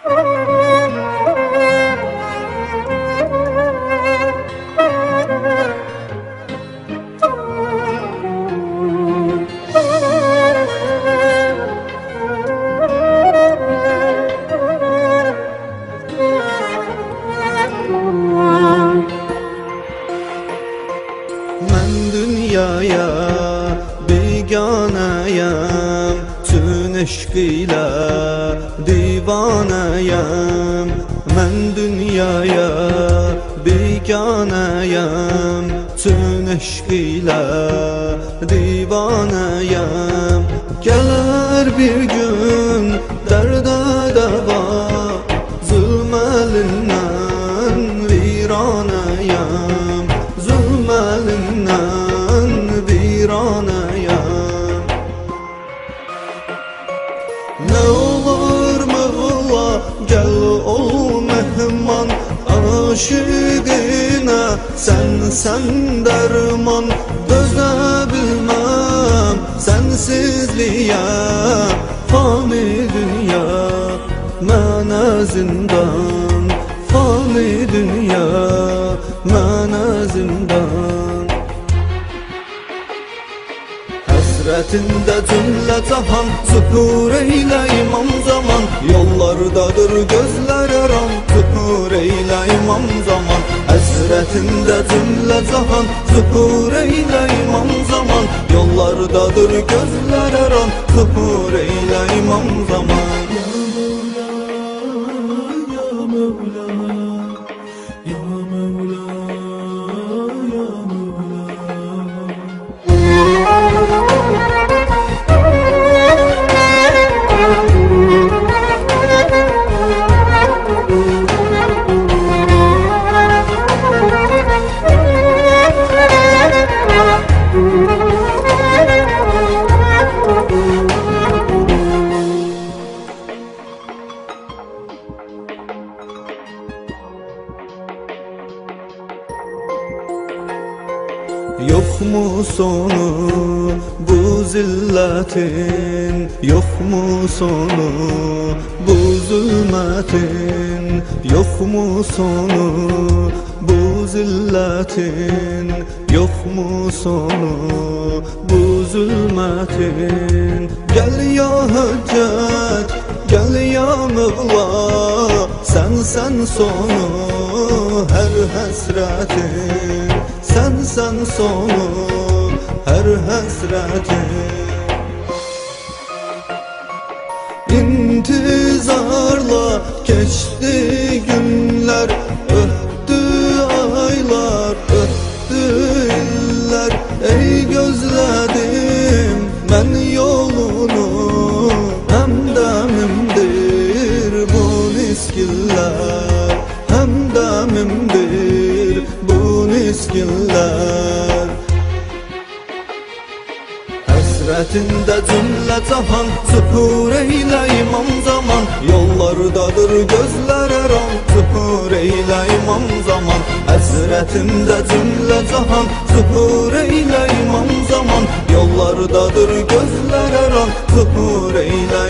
Ben dünyaya biganeyim, tün eşkıyla divaneyim. Ben dünyaya biganeyim, tün eşkıyla divaneyim. Gelir bir gün derde deva, zulm elinden viraneyim, zulm elinden viraneyim. Ne olur Mevla gel ol mehman, aşıkına sen derman. Dözebilmem sensizliğe, fani dünya mene zindan, fani dünya mene zindan. Hasretinde cümle cahan, süpür eyle imam zaman. Yollardadır gözler aram, süpür eyle imam zaman. Hasretinde cümle cahan, süpür eyle imam zaman. Yollardadır gözler aram, süpür eyle imam zaman. Ya Mevla, ya Mevla, ya Mevla, ya Yok mu sonu bu zilletin, yok mu sonu bu zulmetin, yok mu sonu bu zilletin, yok mu sonu bu zulmetin. Gel ya Hüccet, gel ya Mevla, sen sonu her hasretin, sen sonu her hasretin. İntizarla geçti günler, öttü aylar, öttü iller. Ey gözledim ben yolunu, hem demimdir bu niskiller, hem demimdir bu niskiller. Hasretinde cümle cahan, süpür eyle imam zaman. Yollardadır gözler aram, süpür eyle imam zaman. Hasretinde cümle cahan, süpür eyle imam zaman. Yollardadır gözler aram, süpür eyle